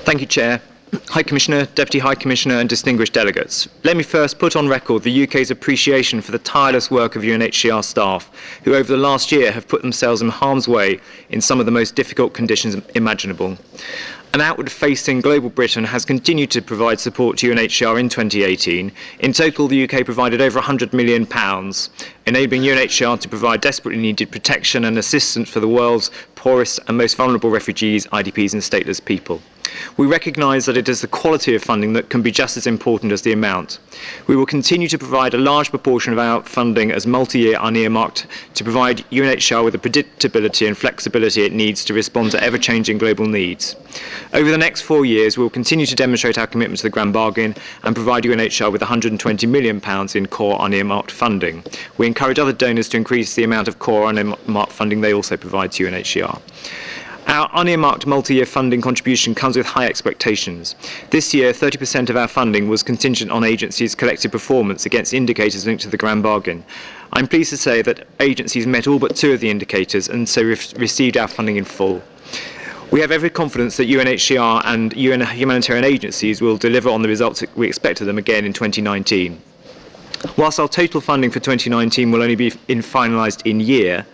Thank you, Chair. High Commissioner, Deputy High Commissioner and distinguished delegates. Let me first put on record the UK's appreciation for the tireless work of UNHCR staff, who over the last year have put themselves in harm's way in some of the most difficult conditions imaginable. An outward-facing global Britain has continued to provide support to UNHCR in 2018. In total, the UK provided over £100 million, enabling UNHCR to provide desperately needed protection and assistance for the world's poorest and most vulnerable refugees, IDPs and stateless people. We recognise that it is the quality of funding that can be just as important as the amount. We will continue to provide a large proportion of our funding as multi-year unearmarked to provide UNHCR with the predictability and flexibility it needs to respond to ever-changing global needs. Over the next 4 years, we will continue to demonstrate our commitment to the Grand Bargain and provide UNHCR with £120 million in core unearmarked funding. We encourage other donors to increase the amount of core unearmarked funding they also provide to UNHCR. Our unearmarked multi-year funding contribution comes with high expectations. This year, 30% of our funding was contingent on agencies' collective performance against indicators linked to the Grand Bargain. I'm pleased to say that agencies met all but 2 of the indicators and so received our funding in full. We have every confidence that UNHCR and UN humanitarian agencies will deliver on the results we expect of them again in 2019. Whilst our total funding for 2019 will only be finalised in year,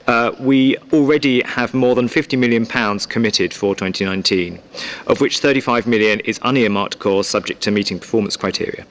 we already have more than £50 million committed for 2019, of which £35 million is unearmarked core subject to meeting performance criteria.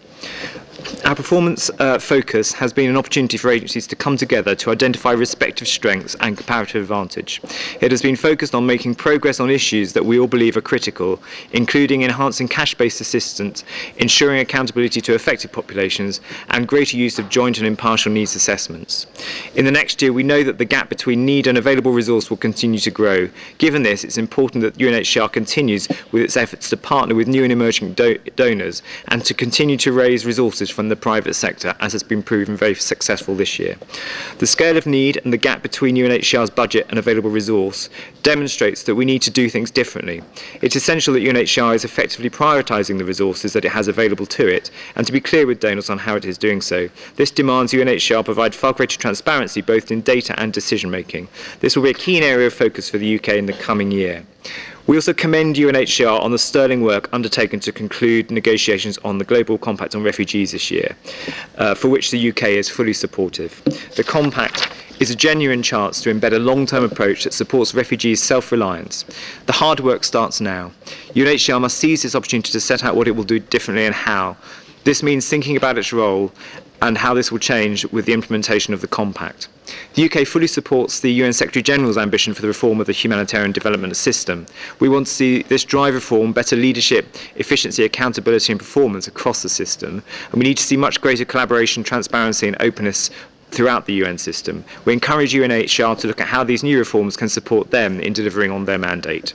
Our performance focus has been an opportunity for agencies to come together to identify respective strengths and comparative advantage. It has been focused on making progress on issues that we all believe are critical, including enhancing cash-based assistance, ensuring accountability to affected populations, and greater use of joint and impartial needs assessments. In the next year, we know that the gap between need and available resource will continue to grow. Given this, it's important that UNHCR continues with its efforts to partner with new and emerging donors and to continue to raise resources from the private sector, as has been proven very successful this year. The scale of need and the gap between UNHCR's budget and available resource demonstrates that we need to do things differently. It's essential that UNHCR is effectively prioritising the resources that it has available to it and to be clear with donors on how it is doing so. This demands UNHCR provide far greater transparency both in data and decision making. This will be a key area of focus for the UK in the coming year. We also commend UNHCR on the sterling work undertaken to conclude negotiations on the Global Compact on Refugees this year, for which the UK is fully supportive. The Compact is a genuine chance to embed a long-term approach that supports refugees' self-reliance. The hard work starts now. UNHCR must seize this opportunity to set out what it will do differently and how. This means thinking about its role and how this will change with the implementation of the Compact. The UK fully supports the UN Secretary-General's ambition for the reform of the humanitarian development system. We want to see this drive reform, better leadership, efficiency, accountability and performance across the system, and we need to see much greater collaboration, transparency and openness throughout the UN system. We encourage UNHCR to look at how these new reforms can support them in delivering on their mandate.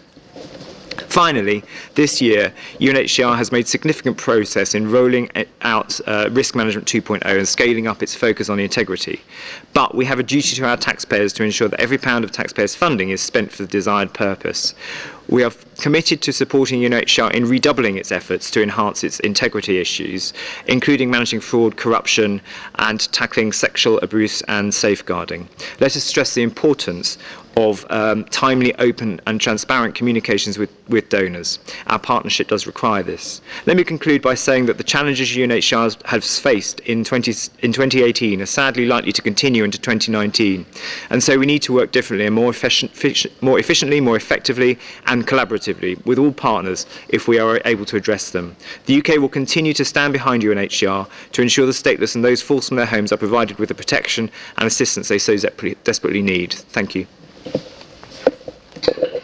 Finally, this year, UNHCR has made significant progress in rolling out Risk Management 2.0 and scaling up its focus on integrity. But we have a duty to our taxpayers to ensure that every pound of taxpayers' funding is spent for the desired purpose. We are committed to supporting UNHCR in redoubling its efforts to enhance its integrity issues, including managing fraud, corruption, and tackling sexual abuse and safeguarding. Let us stress the importance of timely, open and transparent communications with donors. Our partnership does require this. Let me conclude by saying that the challenges UNHCR has faced in 2018 are sadly likely to continue into 2019, and so we need to work differently and more efficiently, more effectively and collaboratively with all partners if we are able to address them. The UK will continue to stand behind UNHCR to ensure the stateless and those forced from their homes are provided with the protection and assistance they so desperately need. Thank you.